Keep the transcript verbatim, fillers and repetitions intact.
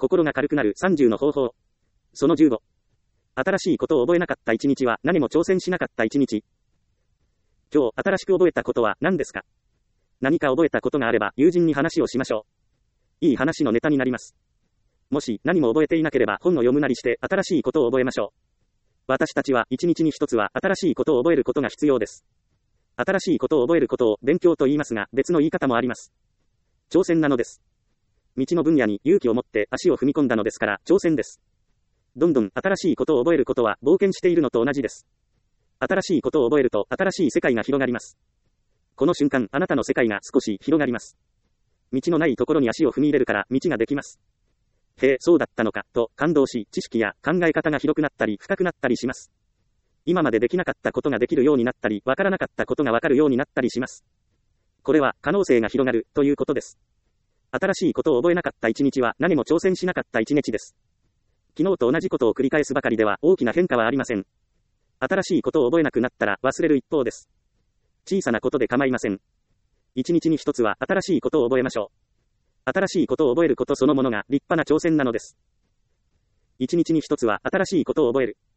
心が軽くなるさんじゅうの方法。そのじゅうご。新しいことを覚えなかったいちにちは何も挑戦しなかったいちにち。今日新しく覚えたことは何ですか？何か覚えたことがあれば友人に話をしましょう。いい話のネタになります。もし何も覚えていなければ本を読むなりして新しいことを覚えましょう。私たちは一日に一つは新しいことを覚えることが必要です。新しいことを覚えることを勉強と言いますが別の言い方もあります。挑戦なのです。未知の分野に勇気を持って足を踏み込んだのですから挑戦です。どんどん新しいことを覚えることは冒険しているのと同じです。新しいことを覚えると新しい世界が広がります。この瞬間あなたの世界が少し広がります。道のないところに足を踏み入れるから道ができます。へえ、そうだったのか、と感動し、知識や考え方が広くなったり深くなったりします。今までできなかったことができるようになったり、わからなかったことがわかるようになったりします。これは可能性が広がるということです。新しいことを覚えなかった一日は何も挑戦しなかった一日です。昨日と同じことを繰り返すばかりでは大きな変化はありません。新しいことを覚えなくなったら忘れる一方です。小さなことで構いません。一日に一つは新しいことを覚えましょう。新しいことを覚えることそのものが立派な挑戦なのです。一日に一つは新しいことを覚える。